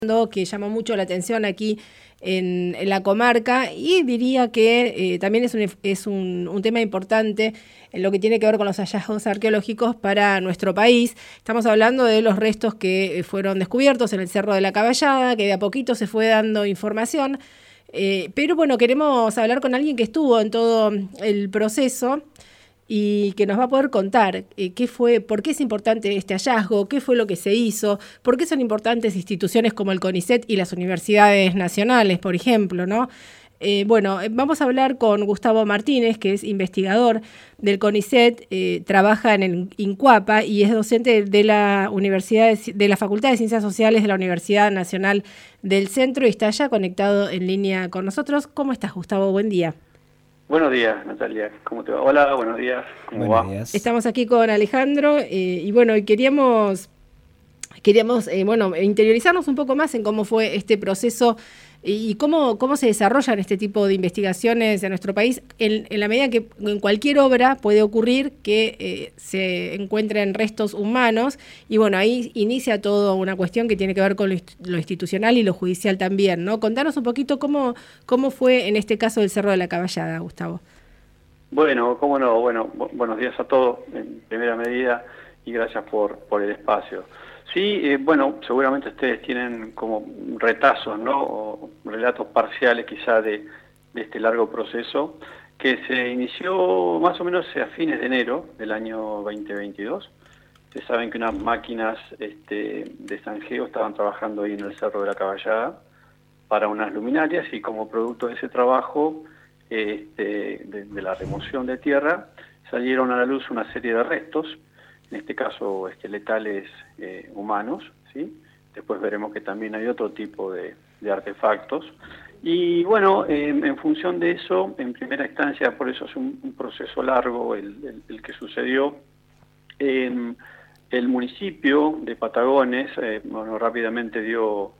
que llamó mucho la atención aquí en la comarca, y diría que también es un tema importante en lo que tiene que ver con los hallazgos arqueológicos para nuestro país. Estamos hablando de los restos que fueron descubiertos en el Cerro de la Caballada, que de a poquito se fue dando información, pero bueno, queremos hablar con alguien que estuvo en todo el proceso y que nos va a poder contar qué fue, por qué es importante este hallazgo, qué fue lo que se hizo, por qué son importantes instituciones como el CONICET y las universidades nacionales, por ejemplo, ¿no? Vamos a hablar con Gustavo Martínez, que es investigador del CONICET, trabaja en el INCUAPA y es docente de la de la Facultad de Ciencias Sociales de la Universidad Nacional del Centro y está ya conectado en línea con nosotros. ¿Cómo estás, Gustavo? Buen día. Buenos días, Natalia. ¿Cómo te va? Hola, buenos días. ¿Cómo va? Buenos días. Estamos aquí con Alejandro y bueno, queríamos interiorizarnos un poco más en cómo fue este proceso y cómo se desarrollan este tipo de investigaciones en nuestro país, en la medida que en cualquier obra puede ocurrir que se encuentren restos humanos, y bueno, ahí inicia toda una cuestión que tiene que ver con lo institucional y lo judicial también, ¿no? Contanos un poquito cómo fue en este caso del Cerro de la Caballada, Gustavo. Bueno, cómo no. Bueno, buenos días a todos en primera medida y gracias por el espacio. Sí, bueno, seguramente ustedes tienen como retazos, ¿no? O relatos parciales quizá de este largo proceso que se inició más o menos a fines de enero del año 2022. Ustedes saben que unas máquinas de zanjeo estaban trabajando ahí en el Cerro de la Caballada para unas luminarias y como producto de ese trabajo de la remoción de tierra, salieron a la luz una serie de restos, en este caso esqueletales humanos, ¿sí? Después veremos que también hay otro tipo de artefactos. Y bueno, en función de eso, en primera instancia, por eso es un proceso largo el que sucedió, el municipio de Patagones, rápidamente dio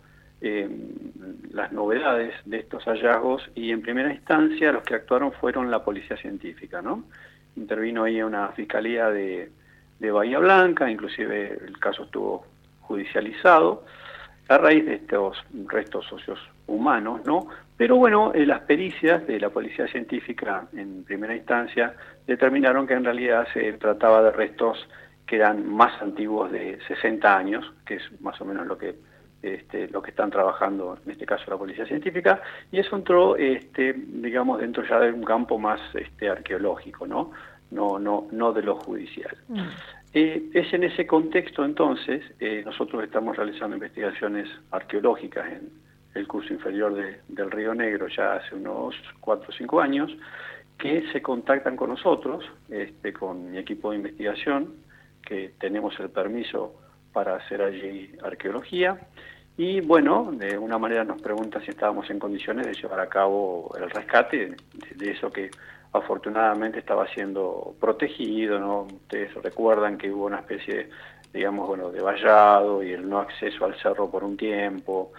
las novedades de estos hallazgos y en primera instancia los que actuaron fueron la policía científica, ¿no? Intervino ahí una fiscalía de Bahía Blanca, inclusive el caso estuvo judicializado a raíz de estos restos óseos humanos, ¿no? Pero bueno, las pericias de la policía científica en primera instancia determinaron que en realidad se trataba de restos que eran más antiguos de 60 años, que es más o menos lo que están trabajando, en este caso la policía científica, y eso entró, digamos, dentro ya de un campo más arqueológico, ¿no? No de lo judicial. Es en ese contexto, entonces, nosotros estamos realizando investigaciones arqueológicas en el curso inferior del Río Negro ya hace unos 4 o 5 años, que se contactan con nosotros, con mi equipo de investigación, que tenemos el permiso para hacer allí arqueología, y bueno, de una manera nos preguntan si estábamos en condiciones de llevar a cabo el rescate de eso que afortunadamente estaba siendo protegido, ¿no? Ustedes recuerdan que hubo una especie, digamos, bueno, de vallado y el no acceso al cerro por un tiempo,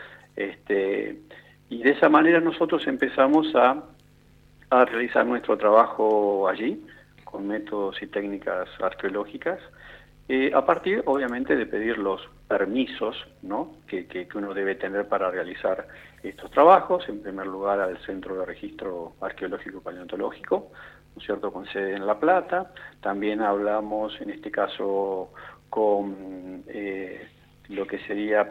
y de esa manera nosotros empezamos a realizar nuestro trabajo allí, con métodos y técnicas arqueológicas, a partir, obviamente, de pedir los permisos, ¿no? que uno debe tener para realizar estos trabajos, en primer lugar al Centro de Registro Arqueológico y Paleontológico, ¿no es cierto?, con sede en La Plata. También hablamos, en este caso, con lo que sería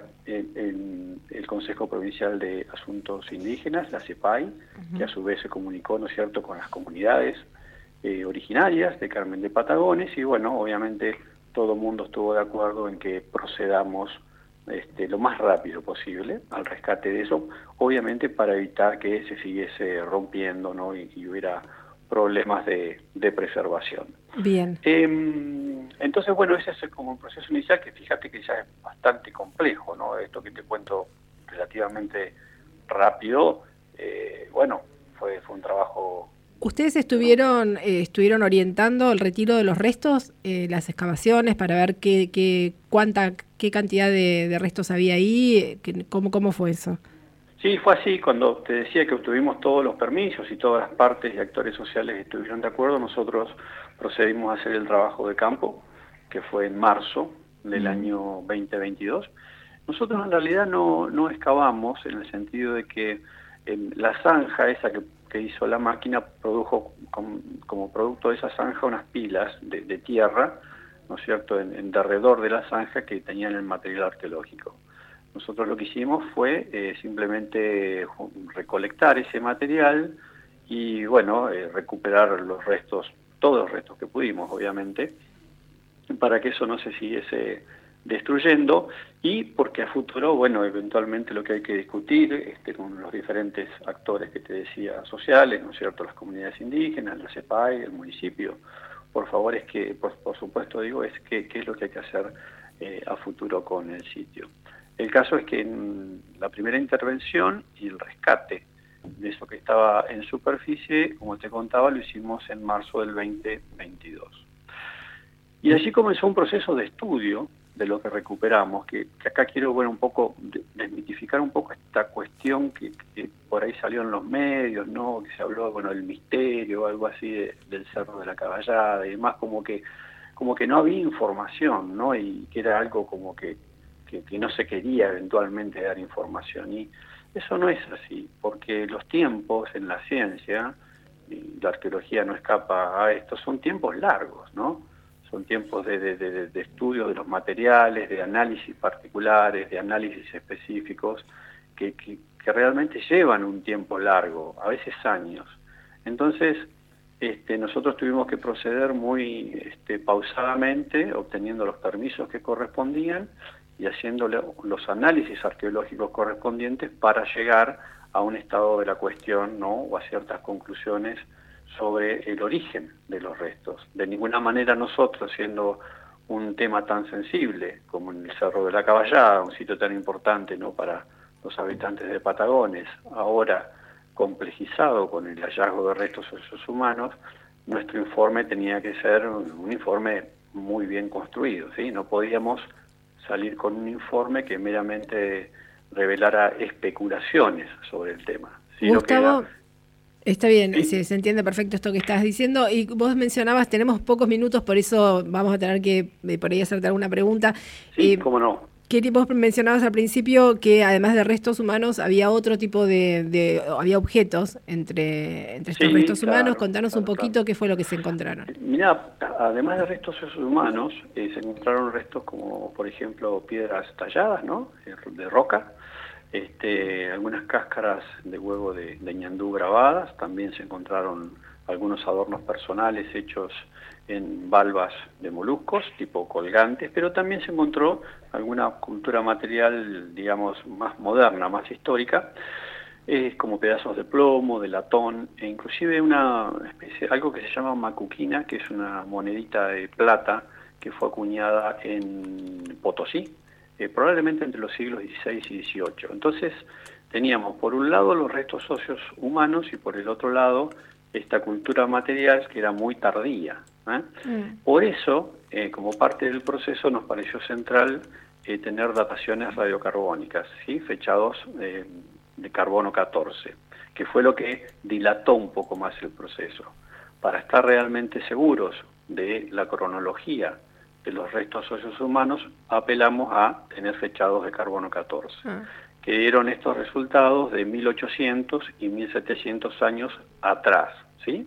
el Consejo Provincial de Asuntos Indígenas, la CEPAI, que a su vez se comunicó, ¿no es cierto?, con las comunidades originarias de Carmen de Patagones, y bueno, obviamente todo el mundo estuvo de acuerdo en que procedamos lo más rápido posible al rescate de eso, obviamente para evitar que se siguiese rompiendo, ¿no? y hubiera problemas de preservación. Bien. Entonces, bueno, ese es como un proceso inicial que fíjate que ya es bastante complejo, ¿no? Esto que te cuento relativamente rápido, bueno, fue un trabajo. ¿Ustedes estuvieron orientando el retiro de los restos, las excavaciones, para ver qué cantidad de restos había ahí? ¿Cómo fue eso? Sí, fue así. Cuando te decía que obtuvimos todos los permisos y todas las partes y actores sociales estuvieron de acuerdo, nosotros procedimos a hacer el trabajo de campo, que fue en marzo del año 2022. Nosotros en realidad no excavamos, en el sentido de que la zanja esa que hizo la máquina produjo como producto de esa zanja unas pilas de tierra, ¿no es cierto?, en derredor de la zanja que tenían el material arqueológico. Nosotros lo que hicimos fue simplemente recolectar ese material y, bueno, recuperar los restos, todos los restos que pudimos, obviamente, para que eso no se siguiese destruyendo, y porque a futuro, bueno, eventualmente lo que hay que discutir con los diferentes actores que te decía sociales, ¿no es cierto?, las comunidades indígenas, la CEPAI, el municipio, por favor, es que, por supuesto digo, es qué es lo que hay que hacer a futuro con el sitio. El caso es que en la primera intervención y el rescate de eso que estaba en superficie, como te contaba, lo hicimos en marzo del 2022. Y allí comenzó un proceso de estudio de lo que recuperamos, que acá quiero, bueno, un poco desmitificar un poco esta cuestión que por ahí salió en los medios, ¿no?, que se habló, bueno, del misterio, algo así del Cerro de la Caballada y demás, como que no había información, ¿no?, y que era algo como que no se quería eventualmente dar información, y eso no es así, porque los tiempos en la ciencia, y la arqueología no escapa a esto, son tiempos largos, ¿no? Son tiempos de estudio de los materiales, de análisis particulares, de análisis específicos, que realmente llevan un tiempo largo, a veces años. Entonces, nosotros tuvimos que proceder muy pausadamente, obteniendo los permisos que correspondían y haciendo los análisis arqueológicos correspondientes para llegar a un estado de la cuestión, ¿no?, o a ciertas conclusiones sobre el origen de los restos. De ninguna manera nosotros, siendo un tema tan sensible como en el Cerro de la Caballada, un sitio tan importante, ¿no?, para los habitantes de Patagones, ahora complejizado con el hallazgo de restos óseos humanos, nuestro informe tenía que ser un informe muy bien construido, ¿sí? No podíamos salir con un informe que meramente revelara especulaciones sobre el tema, sino Gustavo, que era... está bien, ¿Sí? se entiende perfecto esto que estás diciendo, y vos mencionabas, tenemos pocos minutos, por eso vamos a tener que por ahí hacerte alguna pregunta. Sí, cómo no. Vos mencionabas al principio que además de restos humanos había otro tipo había objetos entre estos Sí, restos humanos. claro, Contanos un claro. poquito qué fue lo que se encontraron. Mira, además de restos óseos humanos, se encontraron restos como, por ejemplo, piedras talladas, ¿no?, de roca, algunas cáscaras de huevo de ñandú grabadas, también se encontraron algunos adornos personales hechos en valvas de moluscos, tipo colgantes, pero también se encontró alguna cultura material, digamos, más moderna, más histórica, como pedazos de plomo, de latón, e inclusive una especie, algo que se llama macuquina, que es una monedita de plata que fue acuñada en Potosí, probablemente entre los siglos XVI y XVIII. Entonces teníamos por un lado los restos óseos humanos y por el otro lado esta cultura material que era muy tardía. Por eso, como parte del proceso, nos pareció central tener dataciones radiocarbónicas, ¿sí?, fechados de carbono 14, que fue lo que dilató un poco más el proceso. Para estar realmente seguros de la cronología de los restos óseos humanos, apelamos a tener fechados de carbono 14, que dieron estos resultados de 1800 y 1700 años atrás, ¿sí?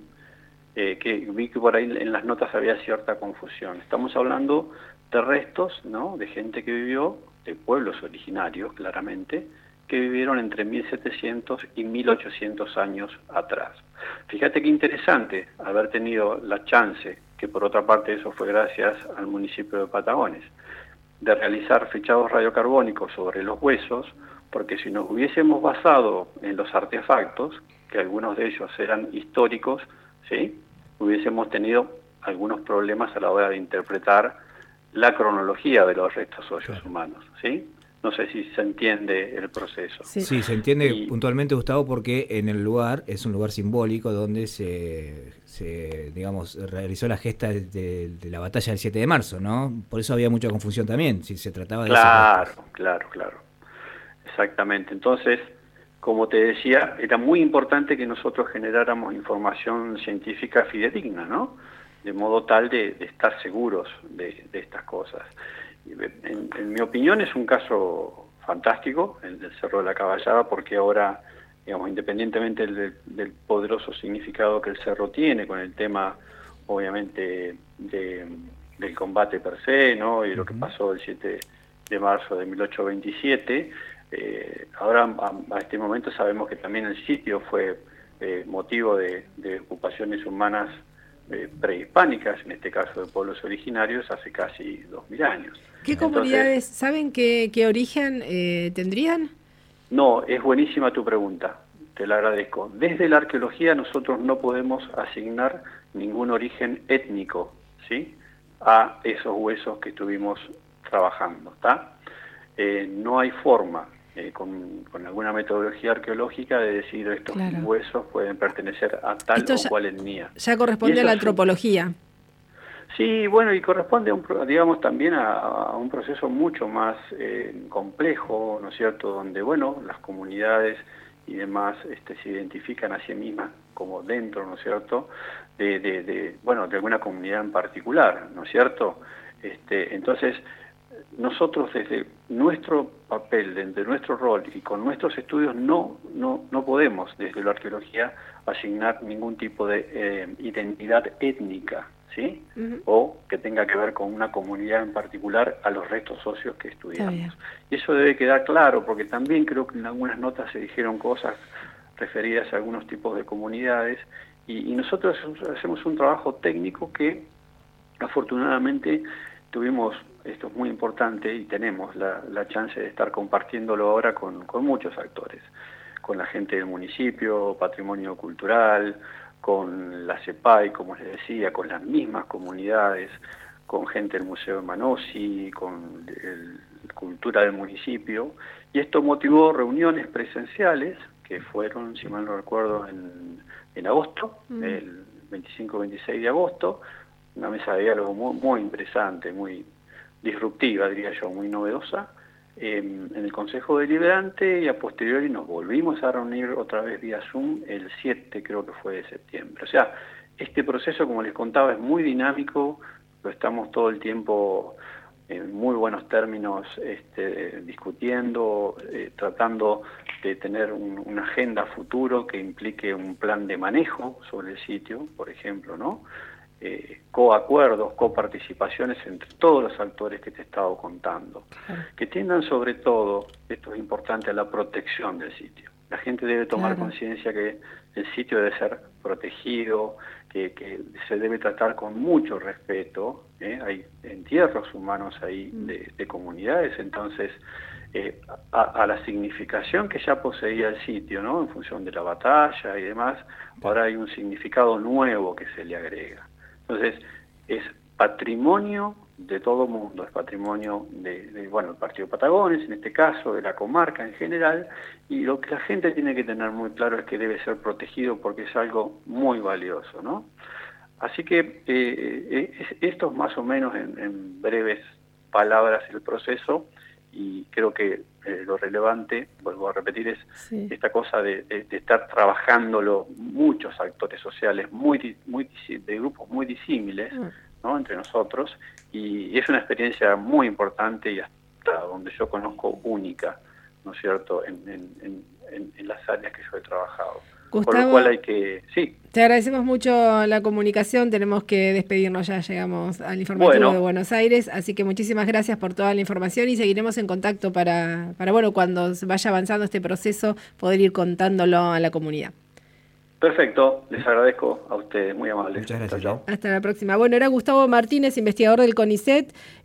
Que vi que por ahí en las notas había cierta confusión. Estamos hablando de restos, ¿no?, de gente que vivió, de pueblos originarios, claramente, que vivieron entre 1700 y 1800 años atrás. Fíjate qué interesante haber tenido la chance, que por otra parte eso fue gracias al municipio de Patagones, de realizar fechados radiocarbónicos sobre los huesos, porque si nos hubiésemos basado en los artefactos, que algunos de ellos eran históricos, ¿sí?, hubiésemos tenido algunos problemas a la hora de interpretar la cronología de los restos óseos humanos, ¿sí? No sé si se entiende el proceso. Sí, se entiende puntualmente, Gustavo, porque en el lugar es un lugar simbólico donde se digamos, realizó la gesta de la batalla del 7 de marzo, ¿no? Por eso había mucha confusión también, si se trataba de... Claro. Exactamente. Entonces, como te decía, era muy importante que nosotros generáramos información científica fidedigna, ¿no?, de modo tal de estar seguros de estas cosas. En mi opinión es un caso fantástico, el del Cerro de la Caballada, porque ahora, digamos, independientemente del poderoso significado que el cerro tiene con el tema, obviamente, del combate per se, ¿no? Y lo que pasó el 7 de marzo de 1827, ahora a este momento sabemos que también el sitio fue motivo de ocupaciones humanas prehispánicas, en este caso de pueblos originarios, hace casi 2000 años. ¿Qué comunidades, saben qué origen tendrían? No, es buenísima tu pregunta, te la agradezco. Desde la arqueología nosotros no podemos asignar ningún origen étnico, ¿sí?, a esos huesos que estuvimos trabajando, ¿está? No hay forma, con alguna metodología arqueológica, de decir estos huesos pueden pertenecer a tal o cual etnia. Ya corresponde a la antropología. Sí, bueno, y corresponde, digamos, también a un proceso mucho más complejo, ¿no es cierto?, donde, bueno, las comunidades y demás se identifican a sí mismas como dentro, ¿no es cierto?, de alguna comunidad en particular, ¿no es cierto? Entonces, nosotros desde nuestro papel, desde nuestro rol y con nuestros estudios no podemos desde la arqueología asignar ningún tipo de identidad étnica, ¿sí? O que tenga que ver con una comunidad en particular a los restos óseos que estudiamos. Y eso debe quedar claro, porque también creo que en algunas notas se dijeron cosas referidas a algunos tipos de comunidades, y nosotros hacemos un trabajo técnico que afortunadamente tuvimos, esto es muy importante, y tenemos la chance de estar compartiéndolo ahora con muchos actores, con la gente del municipio, patrimonio cultural, con la CEPAI, como les decía, con las mismas comunidades, con gente del Museo de Manosi, con cultura del municipio, y esto motivó reuniones presenciales que fueron, si mal no recuerdo, en agosto, el 25-26 de agosto, una mesa de diálogo muy interesante, muy disruptiva, diría yo, muy novedosa, en el Consejo Deliberante, y a posteriori nos volvimos a reunir otra vez vía Zoom el 7, creo que fue, de septiembre. O sea, este proceso, como les contaba, es muy dinámico, lo estamos todo el tiempo en muy buenos términos discutiendo, tratando de tener una agenda futuro que implique un plan de manejo sobre el sitio, por ejemplo, ¿no? Coacuerdos, coparticipaciones entre todos los actores que te he estado contando, que tiendan sobre todo, esto es importante, a la protección del sitio. La gente debe tomar conciencia que el sitio debe ser protegido, que se debe tratar con mucho respeto. Hay entierros humanos ahí de comunidades, entonces a la significación que ya poseía el sitio, ¿no?, en función de la batalla y demás, ahora hay un significado nuevo que se le agrega. Entonces, es patrimonio de todo mundo, es patrimonio del Partido Patagones, en este caso, de la comarca en general, y lo que la gente tiene que tener muy claro es que debe ser protegido porque es algo muy valioso, ¿no? Así que esto es más o menos en breves palabras el proceso, y creo que lo relevante, vuelvo a repetir, es esta cosa de estar trabajándolo muchos actores sociales de grupos muy disímiles, ¿no?, entre nosotros, y es una experiencia muy importante y hasta donde yo conozco única, ¿no es cierto?, en las áreas que yo he trabajado. Gustavo, por lo cual hay que... Sí. Te agradecemos mucho la comunicación, tenemos que despedirnos ya, llegamos al informativo de Buenos Aires, así que muchísimas gracias por toda la información y seguiremos en contacto para cuando vaya avanzando este proceso, poder ir contándolo a la comunidad. Perfecto, les agradezco a ustedes, muy amables. Muchas gracias. Hasta la próxima. Bueno, era Gustavo Martínez, investigador del CONICET.